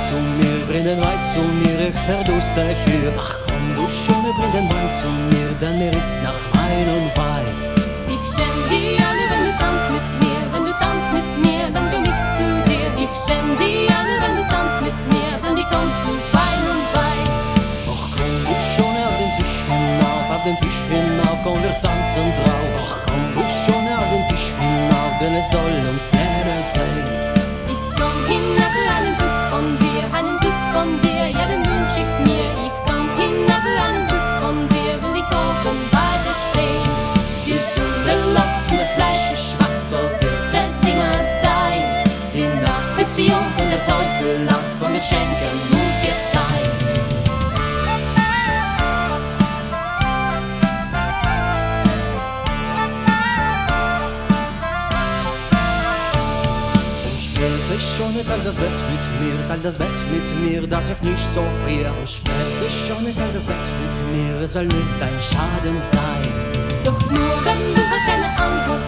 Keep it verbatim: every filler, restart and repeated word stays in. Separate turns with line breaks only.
zu mir, bring den Wein zu mir, ich verduste hier. Ach komm, du Schöne, bring den Wein zu mir, denn mir ist nach Wein und Wein.
Ich schenk dir alle, wenn du tanzt mit mir, wenn du tanzt mit mir, dann komm ich zu dir. Ich schenk dir alle, wenn du tanzt mit mir, dann die kommst du Wein und Wein.
Ach komm, du Schöne, auf den Tisch hinauf, auf den Tisch hinauf, komm, wir tanzen drauf. Ach komm, du Schöne, auf den Tisch hinauf, denn es soll uns Erde sein.
Ich komm hinab für einen Kuss von dir, einen Kuss von dir, ja den Wunsch ich mir. Ich komm hinab für einen Kuss von dir, will ich oben bei dir stehen. Die Sonne lacht und das Fleisch ist schwach, so wird es immer sein. Die Nacht ist jung und der Teufel lacht, komm wir schenken uns jetzt ein.
Spät ist schon, teil das Bett mit mir, teil das Bett mit mir, dass ich nicht so friere. Spät ist schon, teil das Bett mit mir, es soll nicht dein Schaden sein.
Doch nur wenn du keine Antwort